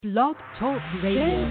Blog Talk Radio.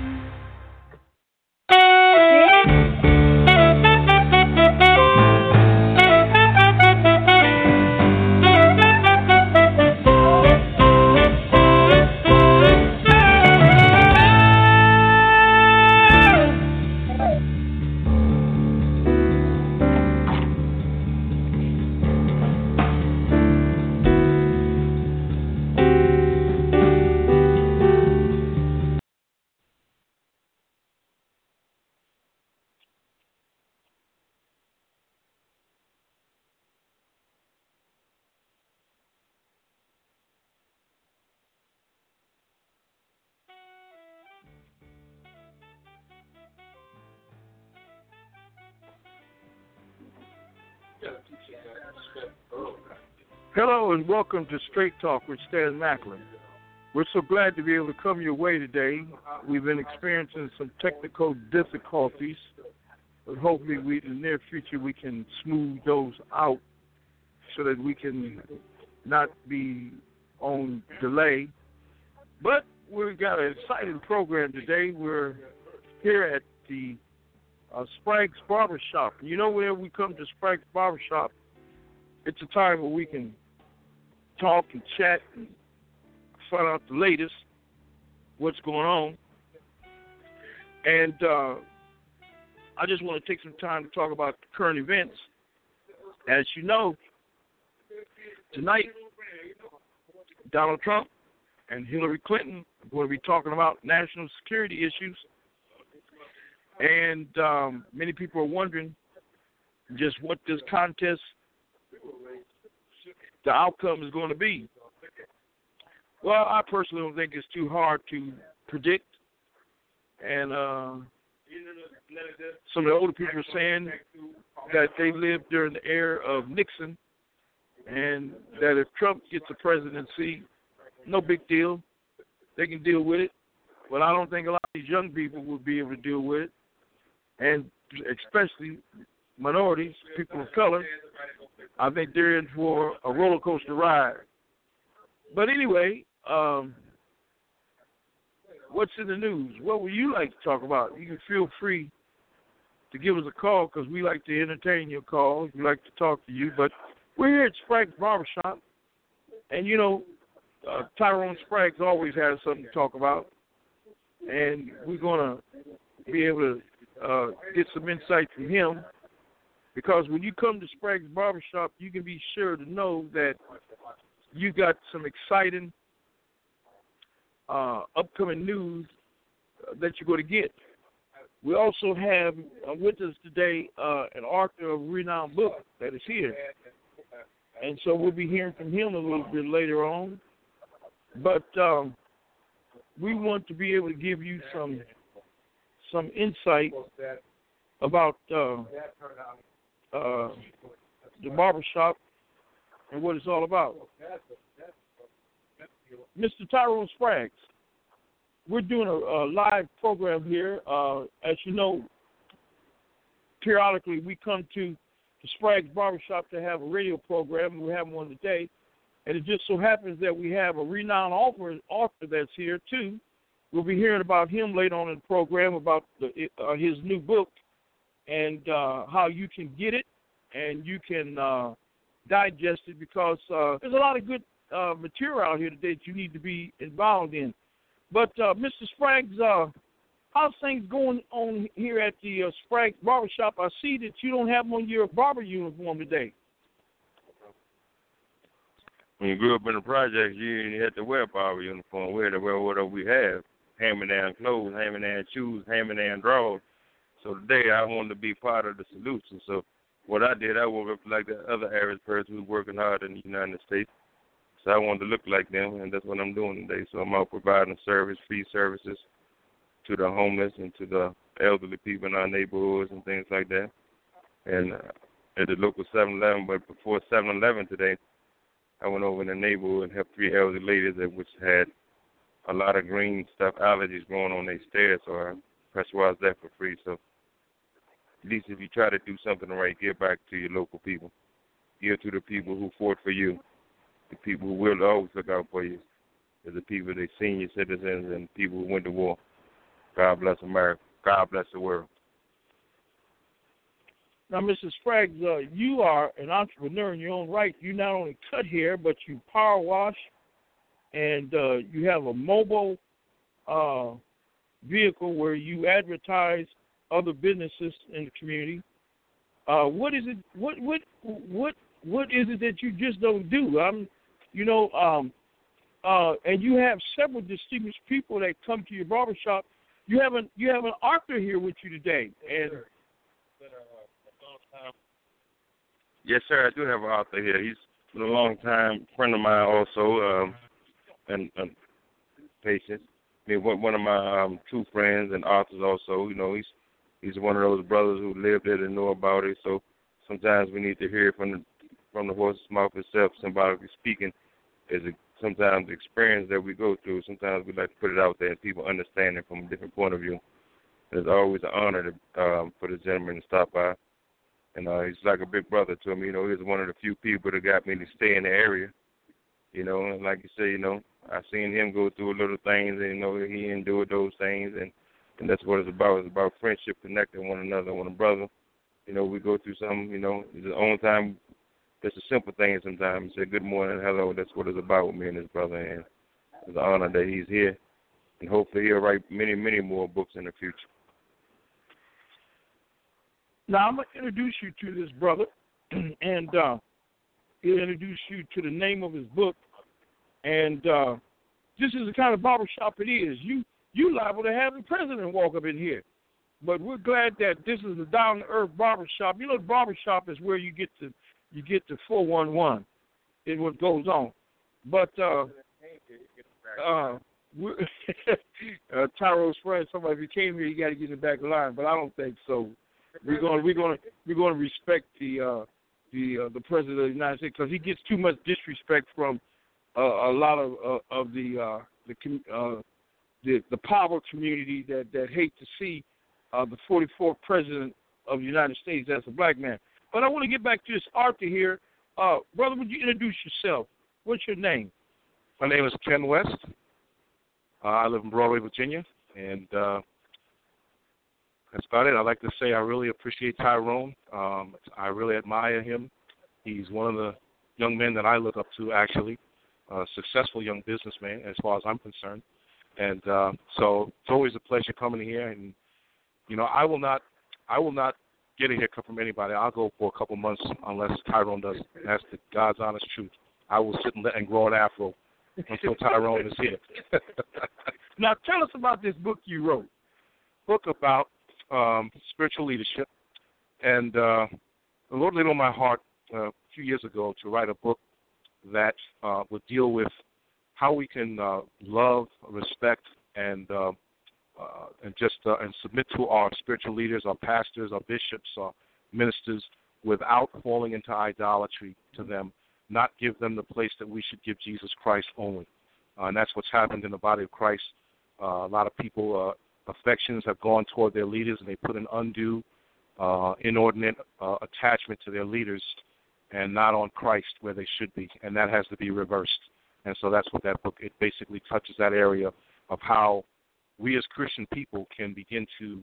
Hello and welcome to Straight Talk with Stan Macklin. We're so glad to be able to come your way today. We've been experiencing some technical difficulties, but hopefully in the near future we can smooth those out so that we can not be on delay. But we've got an exciting program today. We're here at the Sprague's Barbershop. You know, whenever we come to Sprague's Barbershop, it's a time where we can talk and chat and find out the latest, what's going on. And I just want to take some time to talk about current events. As you know, tonight, Donald Trump and Hillary Clinton are going to be talking about national security issues. And many people are wondering just what this contest, the outcome is going to be. Well, I personally don't think it's too hard to predict. And some of the older people are saying that they lived during the era of Nixon and that if Trump gets the presidency, no big deal. They can deal with it. But I don't think a lot of these young people will be able to deal with it, and especially minorities, people of color. I think they're in for a roller coaster ride. But anyway, what's in the news? What would you like to talk about? You can feel free to give us a call because we like to entertain your calls. We like to talk to you. But we're here at Sprague's Barbershop, and you know, Tyrone Sprague's always has something to talk about, and we're going to be able to get some insight from him. Because when you come to Sprague's Barbershop, you can be sure to know that you got some exciting upcoming news that you're going to get. We also have with us today an author of a renowned book that is here. And so we'll be hearing from him a little bit later on. But we want to be able to give you some insight about the barbershop and what it's all about. Mr. Tyrone Sprague's, we're doing a live program here. As you know, periodically we come to the Sprague's Barbershop to have a radio program. We're having one today. And it just so happens that we have a renowned author that's here, too. We'll be hearing about him later on in the program, about his new book, and how you can get it and you can digest it, because there's a lot of good material out here today that you need to be involved in. But, Mr. Sprague's, how's things going on here at the Sprague's Barbershop? I see that you don't have on your barber uniform today. When you grew up in the projects, you had to wear a barber uniform. We had to wear whatever we have. Hand-me-down clothes, hand-me-down shoes, hand-me-down drawers. So today I wanted to be part of the solution. So what I did, I woke up like the other average person who's working hard in the United States. So I wanted to look like them, and that's what I'm doing today. So I'm out providing free services to the homeless and to the elderly people in our neighborhoods and things like that. And at the local 7-Eleven, but before 7-Eleven today, I went over in the neighborhood and helped 3 elderly ladies that which had a lot of green stuff, allergies growing on their stairs, so I pressurized that for free. So at least if you try to do something right, give back to your local people. Give to the people who fought for you, the people who will always look out for you. to the people, the senior citizens, and people who went to war. God bless America. God bless the world. Now, Mr. Spraggs, you are an entrepreneur in your own right. You not only cut hair, but you power wash, and you have a mobile vehicle where you advertise other businesses in the community. What is it? What is it that you just don't do? And you have several distinguished people that come to your barbershop. You have an author here with you today, and. Yes, sir. I do have an author here. He's been a long time friend of mine, also, and patient. I mean, one of my two friends and authors, also. You know, he's one of those brothers who lived it and know about it. So sometimes we need to hear from the horse's mouth itself, symbolically speaking. Is sometimes the experience that we go through. Sometimes we like to put it out there and people understand it from a different point of view. And it's always an honor for the gentleman to stop by. And he's like a big brother to me. You know, he's one of the few people that got me to stay in the area. You know, and like you say, you know, I seen him go through little things, and, you know, he endured those things, and that's what it's about. It's about friendship, connecting one another, one a brother. You know, we go through something, you know, it's the only time, it's a simple thing sometimes. Say good morning, hello, that's what it's about with me and his brother, and it's an honor that he's here. And hopefully he'll write many, many more books in the future. Now, I'm going to introduce you to this brother, and he'll introduce you to the name of his book. And this is the kind of barbershop it is. You liable to have the president walk up in here. But we're glad that this is a down-to-earth barbershop. You know, the barbershop is where you get the 411 is what goes on. But Tyro's friend, somebody, if you came here, you got to get in the back of the line. But I don't think so. We're going to respect the president of the United States, because he gets too much disrespect from a lot of the power community that hate to see the 44th president of the United States as a black man. But I want to get back to this Arthur here. Brother, would you introduce yourself? What's your name? My name is Ken West. I live in Broadway, Virginia, and that's about it. I'd like to say I really appreciate Tyrone. I really admire him. He's one of the young men that I look up to, actually, a successful young businessman as far as I'm concerned. And so it's always a pleasure coming here. And, you know, I will not get a haircut from anybody. I'll go for a couple months unless Tyrone does. That's the God's honest truth. I will sit and grow an afro until Tyrone is here. Now, tell us about this book you wrote. Book about spiritual leadership. And the Lord laid on my heart a few years ago to write a book that would deal with how we can love, respect, and submit to our spiritual leaders, our pastors, our bishops, our ministers, without falling into idolatry to them, not give them the place that we should give Jesus Christ only. And that's what's happened in the body of Christ. A lot of people, affections have gone toward their leaders, and they put an undue, inordinate attachment to their leaders and not on Christ where they should be. And that has to be reversed. And so that's what that book, it basically touches that area of how we as Christian people can begin to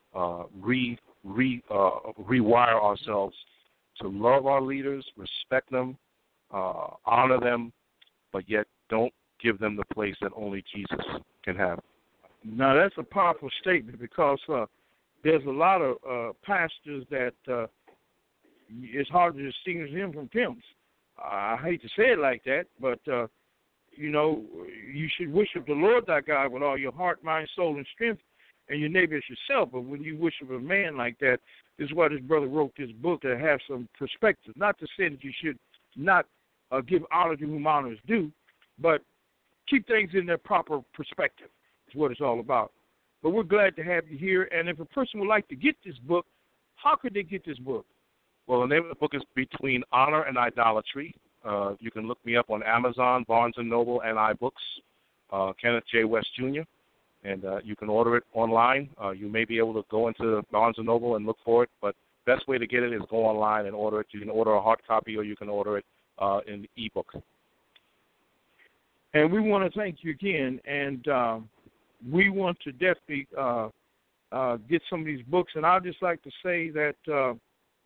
rewire ourselves to love our leaders, respect them, honor them, but yet don't give them the place that only Jesus can have. Now, that's a powerful statement, because there's a lot of pastors that it's hard to distinguish them from pimps. I hate to say it like that, but, you know, you should worship the Lord thy God with all your heart, mind, soul, and strength, and your neighbor as yourself. But when you worship a man like that, this is why this brother wrote this book, to have some perspective. Not to say that you should not give honor to whom honor is due, but keep things in their proper perspective is what it's all about. But we're glad to have you here. And if a person would like to get this book, how could they get this book? Well, the name of the book is Between Honor and Idolatry. You can look me up on Amazon, Barnes & Noble, and iBooks, Kenneth J. West Jr., and you can order it online. You may be able to go into Barnes & Noble and look for it, but best way to get it is go online and order it. You can order a hard copy, or you can order it in ebook. And we want to thank you again. And we want to definitely get some of these books. And I'd just like to say that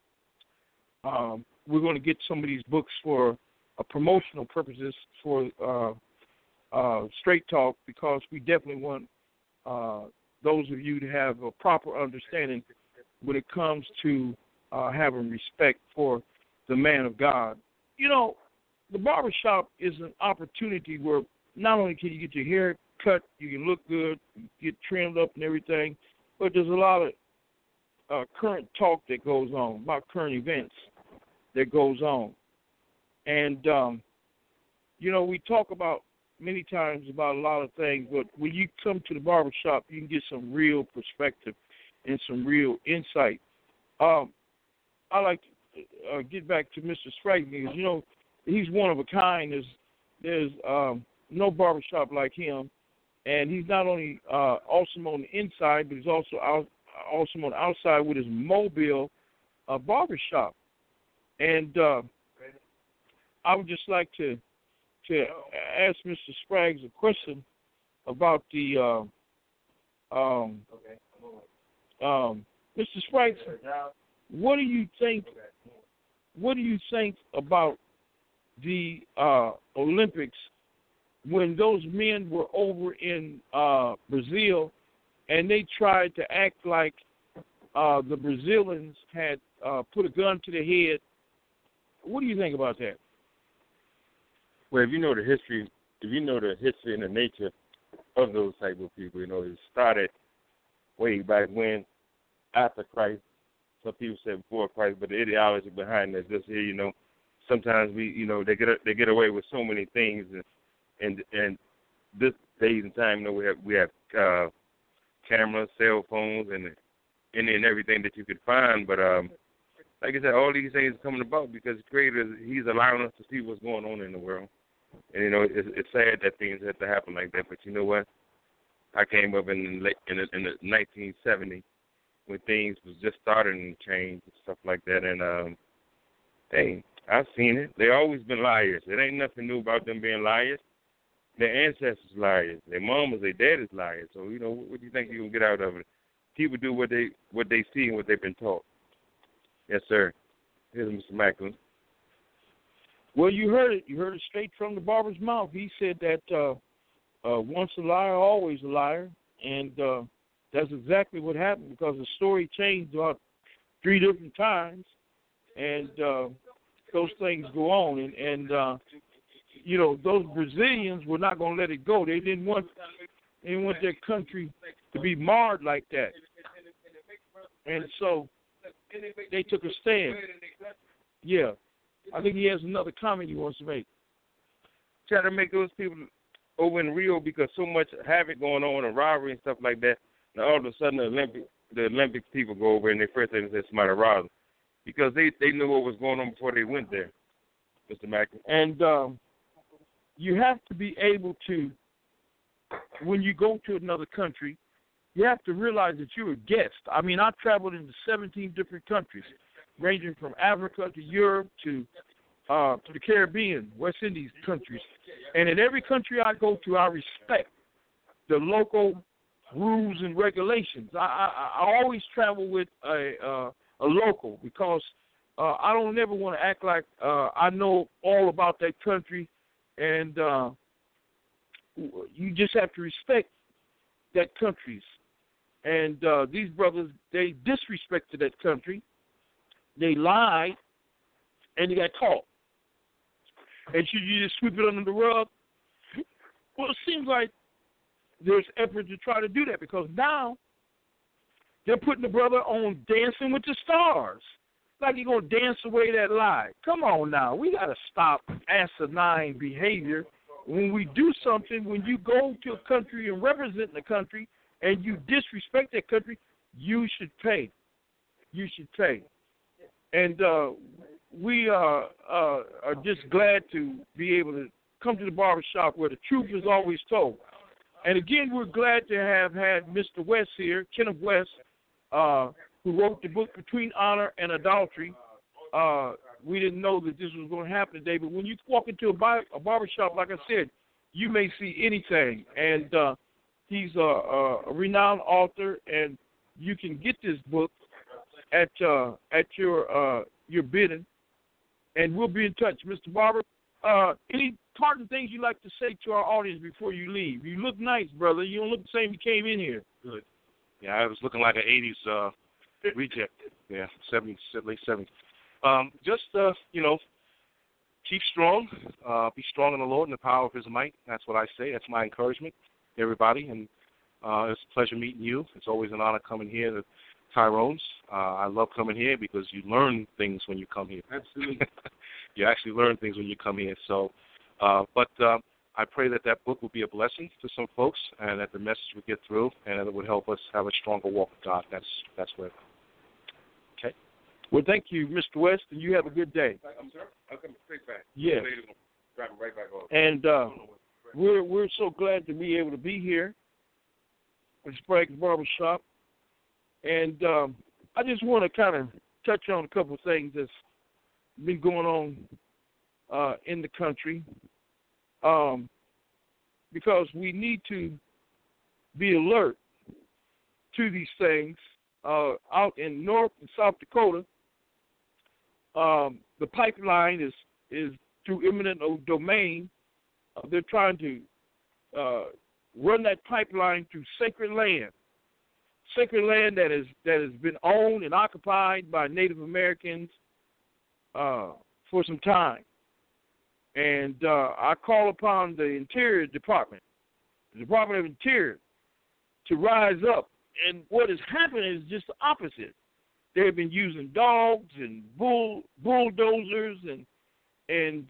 we're going to get some of these books for promotional purposes for Straight Talk, because we definitely want those of you to have a proper understanding when it comes to having respect for the man of God. You know, the barbershop is an opportunity where not only can you get your hair cut, you can look good, get trimmed up and everything, but there's a lot of current talk that goes on, about current events that goes on. And, you know, we talk about many times about a lot of things, but when you come to the barbershop, you can get some real perspective and some real insight. I like to get back to Mr. Sprague, because, you know, he's one of a kind. There's no barbershop like him, and he's not only awesome on the inside, but he's also awesome on the outside with his mobile barbershop. And I would just like to ask Mr. Spraggs a question about the Mr. Spraggs, what do you think about the Olympics when those men were over in Brazil and they tried to act like the Brazilians had put a gun to their head? What do you think about that? Well, if you know the history and the nature of those type of people, you know, it started way back when, after Christ. Some people say before Christ, but the ideology behind this here, you know, sometimes they get away with so many things, and this days and time, you know, we have cameras, cell phones, and everything that you could find, but like I said, all these things are coming about because the Creator, He's allowing us to see what's going on in the world. And, you know, it's sad that things have to happen like that. But you know what? I came up in the 1970 when things was just starting to change and stuff like that. And, hey, I've seen it. They always been liars. It ain't nothing new about them being liars. Their ancestors liars. Their mamas, their daddies liars. So, you know, what do you think you're going to get out of it? People do what they see and what they've been taught. Yes, sir. Here's Mr. Macklin. Well, you heard it. You heard it straight from the barber's mouth. He said that once a liar, always a liar. And that's exactly what happened, because the story changed about 3 different times. And those things go on. And you know, those Brazilians were not going to let it go. They didn't want their country to be marred like that. And so they took a stand. Yeah. I think he has another comment he wants to make. Try to make those people over in Rio, because so much havoc going on and robbery and stuff like that. Now all of a sudden the Olympic people go over and they first thing they say somebody robbed them, because they knew what was going on before they went there, Mr. Macklin. And you have to be able to, when you go to another country, you have to realize that you're a guest. I mean, I traveled into 17 different countries, ranging from Africa to Europe to the Caribbean, West Indies countries. And in every country I go to, I respect the local rules and regulations. I always travel with a local, because I don't ever want to act like I know all about that country. And you just have to respect that countries. And these brothers, they disrespected that country. They lied, and they got caught. And should you just sweep it under the rug? Well, it seems like there's effort to try to do that, because now they're putting the brother on Dancing with the Stars. Like you're going to dance away that lie. Come on now. We got to stop asinine behavior. When we do something, when you go to a country and represent the country and you disrespect that country, you should pay. You should pay. And we are just glad to be able to come to the barbershop where the truth is always told. And again, we're glad to have had Mr. West here, Kenneth West, who wrote the book Between Honor and Adultery. We didn't know that this was going to happen today, but when you walk into a barbershop, like I said, you may see anything. And he's a renowned author, and you can get this book at your bidding. And we'll be in touch, Mr. Barber. Any parting things you'd like to say to our audience before you leave? You look nice, brother. You don't look the same you came in here. Good. Yeah, I was looking like an 80s reject. Yeah, 70s, late 70s. Just, keep strong. Be strong in the Lord and the power of his might. That's what I say. That's my encouragement to everybody. And it's a pleasure meeting you. It's always an honor coming here to Tyrone's. I love coming here because you learn things when you come here. Absolutely. You actually learn things when you come here. So, but I pray that book will be a blessing to some folks, and that the message will get through, and that it would help us have a stronger walk with God. That's where. Okay. Well, thank you, Mr. West, and you have a good day. I'm sorry. I'll come straight back. Yes. Driving right back off. And we're so glad to be able to be here at Sprague's Barbershop. And I just want to kind of touch on a couple of things that's been going on in the country, because we need to be alert to these things. Out in North and South Dakota, the pipeline is through eminent domain. They're trying to run that pipeline through sacred land that has been owned and occupied by Native Americans for some time. And I call upon the Interior Department, the Department of Interior, to rise up. And what has happened is just the opposite. They've been using dogs and bulldozers and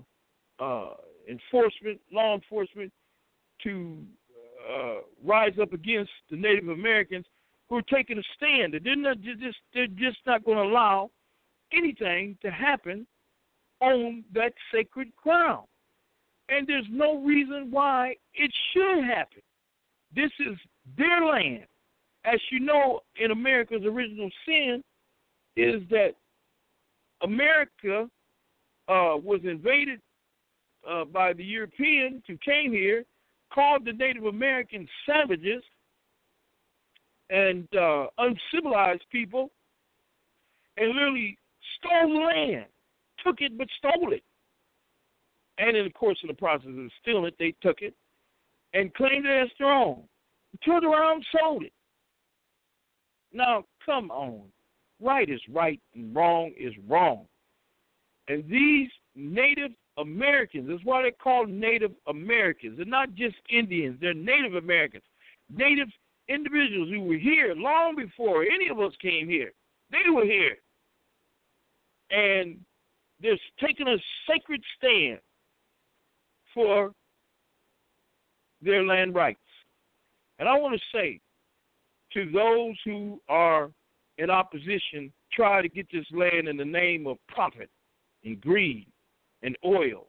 law enforcement, to rise up against the Native Americans who are taking a stand. They're just not going to allow anything to happen on that sacred ground. And there's no reason why it should happen. This is their land. As you know, in America's original sin is that America was invaded by the Europeans who came here, called the Native Americans savages and uncivilized people, and literally stole the land, took it but stole it. And in the course of the process of stealing it, they took it and claimed it as their own. Turned around and sold it. Now, come on. Right is right and wrong is wrong. And these Native Americans, that's why they're called Native Americans. They're not just Indians. They're Native Americans. Native individuals who were here long before any of us came here. They were here. And they're taking a sacred stand for their land rights. And I want to say to those who are in opposition, try to get this land in the name of profit and greed and oil.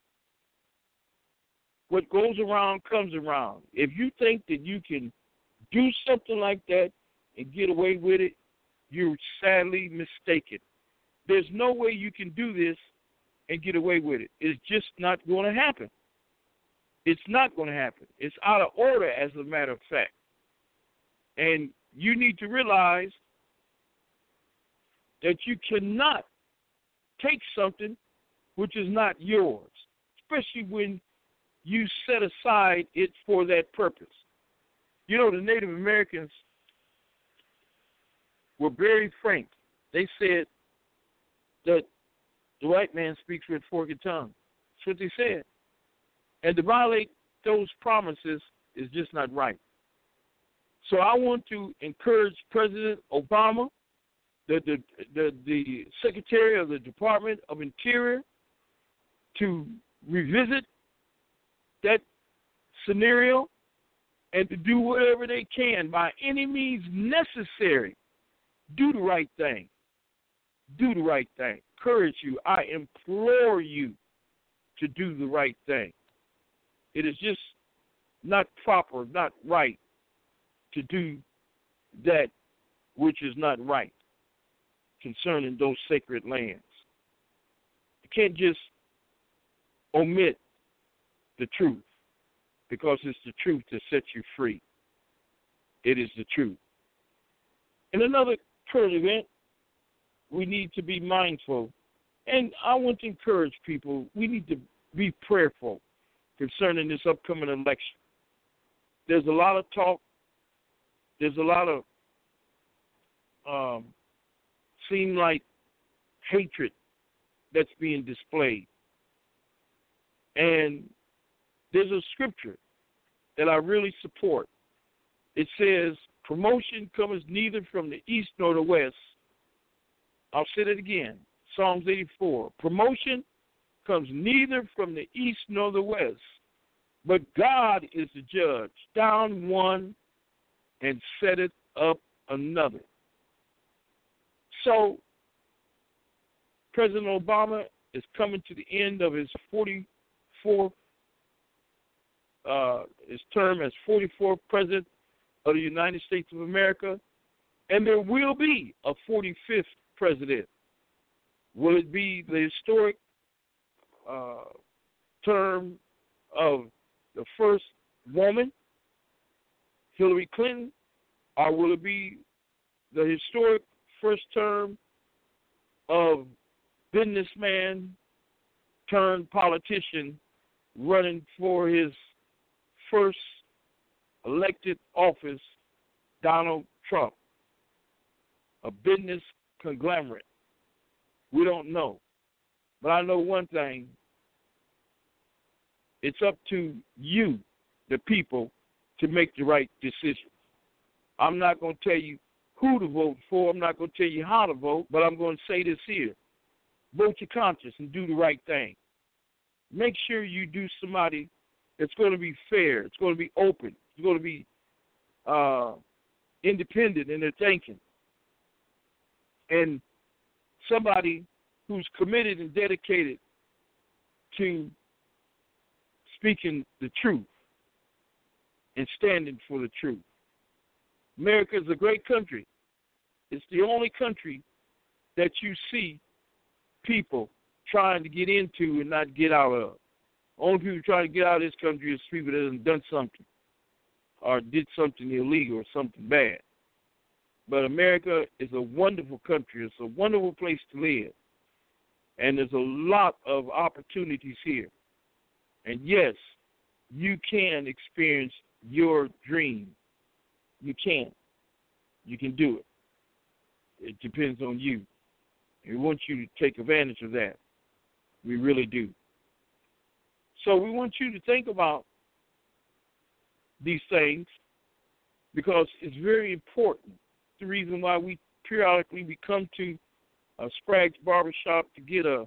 What goes around comes around. If you think that you can do something like that and get away with it, you're sadly mistaken. There's no way you can do this and get away with it. It's just not going to happen. It's not going to happen. It's out of order, as a matter of fact. And you need to realize that you cannot take something which is not yours, especially when you set aside it for that purpose. You know, the Native Americans were very frank. They said that the white man speaks with a forked tongue. That's what they said. And to violate those promises is just not right. So I want to encourage President Obama, the Secretary of the Department of Interior, to revisit that scenario and to do whatever they can by any means necessary. Do the right thing. Do the right thing. Encourage you. I implore you to do the right thing. It is just not proper, not right to do that which is not right concerning those sacred lands. You can't just omit the truth. because it's the truth that sets you free. It is the truth. And another current event, we need to be mindful. And I want to encourage people, we need to be prayerful concerning this upcoming election. There's a lot of talk. There's a lot of seem like hatred that's being displayed. And there's a scripture that I really support. It says, promotion comes neither from the east nor the west. I'll say it again. Psalms 84. Promotion comes neither from the east nor the west, but God is the judge. Down one and setteth up another. So, President Obama is coming to the end of his 44th, his term as 44th President of the United States of America, and there will be a 45th President. Will it be the historic term of the first woman, Hillary Clinton, or will it be the historic first term of businessman turned politician running for his first elected office, Donald Trump, a business conglomerate? We don't know. But I know one thing. It's up to you, the people, to make the right decision. I'm not going to tell you who to vote for. I'm not going to tell you how to vote, but I'm going to say this here. Vote your conscience and do the right thing. Make sure you do somebody that's going to be fair. It's going to be open. It's going to be independent in their thinking. And somebody who's committed and dedicated to speaking the truth and standing for the truth. America is a great country. It's the only country that you see people trying to get into and not get out of. Only people trying to get out of this country is people that have done something or did something illegal or something bad. But America is a wonderful country. It's a wonderful place to live. And there's a lot of opportunities here. And yes, you can experience your dream. You can. You can do it. It depends on you. We want you to take advantage of that. We really do. So we want you to think about these things because it's very important. The reason why we periodically come to Sprague's Barbershop to get a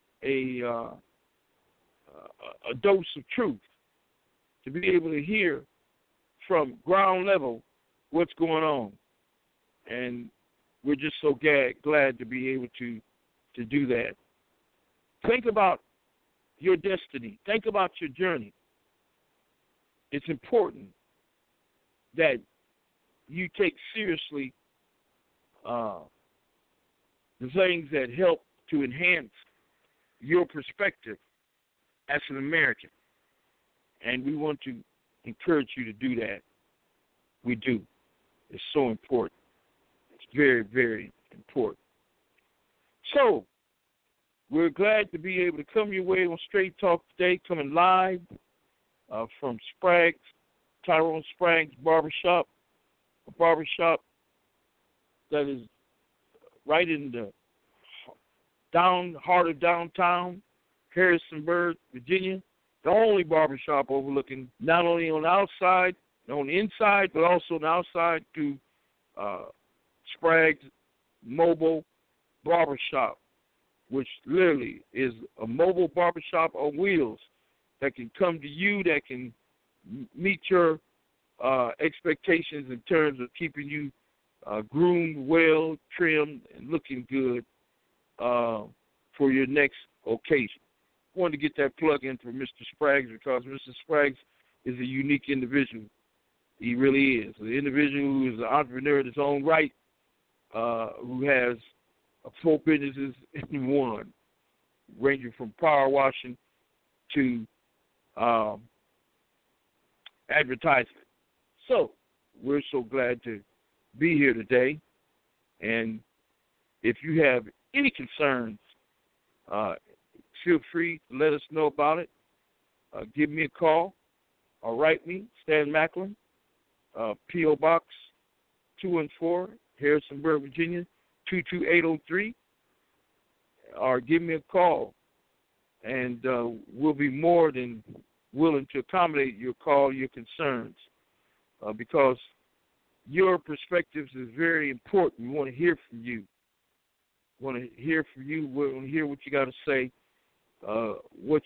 dose of truth, to be able to hear from ground level what's going on. And we're just so glad to be able to do that. Think about your destiny. Think about your journey. It's important that you take seriously the things that help to enhance your perspective as an American. And we want to encourage you to do that. We do. It's so important. It's very, very important. So, we're glad to be able to come your way on Straight Talk today, coming live from Sprague's, Tyrone Sprague's Barbershop, a barbershop that is right in the heart of downtown, Harrisonburg, Virginia. The only barbershop overlooking not only on the outside, on the inside, but also on the outside to Sprague's Mobile Barbershop, which literally is a mobile barbershop on wheels that can come to you, that can meet your expectations in terms of keeping you groomed, well, trimmed, and looking good for your next occasion. I wanted to get that plug in for Mr. Sprague's because Mr. Sprague's is a unique individual. He really is. An individual who is an entrepreneur in his own right, who has 4 businesses in one, ranging from power washing to advertisement. So we're so glad to be here today. And if you have any concerns, feel free to let us know about it. Give me a call or write me, Stan Macklin, P.O. Box 214, Harrisonburg, Virginia, 22803. Or give me a call, and we'll be more than willing to accommodate your call, your concerns, because your perspectives is very important. We want to hear from you. We want to hear from you. We want to hear what you got to say, how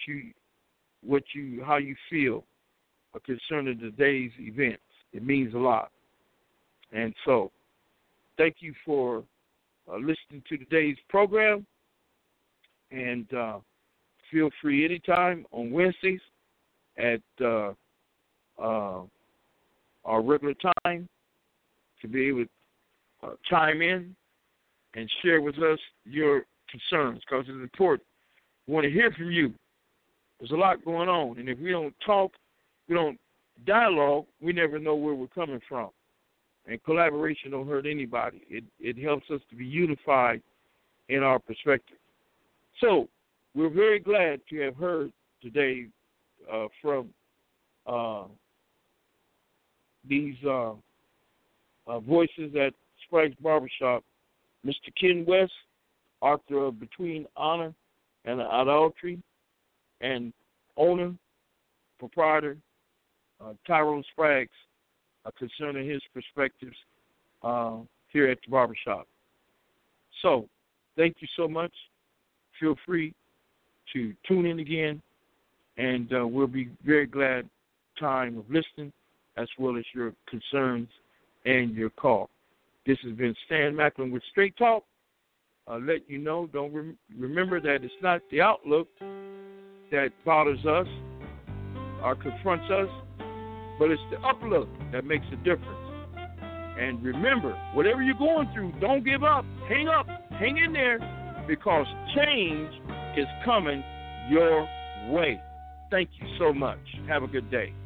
you feel concerning today's events. It means a lot. And so, thank you for listening to today's program. And feel free anytime on Wednesdays at our regular time to be able to chime in and share with us your concerns, because it's important. We want to hear from you. There's a lot going on, and if we don't talk, we don't dialogue, we never know where we're coming from. And collaboration don't hurt anybody. It helps us to be unified in our perspective. So we're very glad to have heard today from these voices at Sprague's Barbershop, Mr. Ken West, author of Between Honor and Idolatry, and owner, proprietor, Tyrone Spraggs, concerning his perspectives here at the Barbershop. So, thank you so much. Feel free to tune in again, and we'll be very glad time of listening as well as your concerns and your call. This has been Stan Macklin with Straight Talk. I'll let you know, remember that it's not the outlook that bothers us or confronts us, but it's the uplook that makes a difference. And remember, whatever you're going through, don't give up. Hang in there, because change is coming your way. Thank you so much. Have a good day.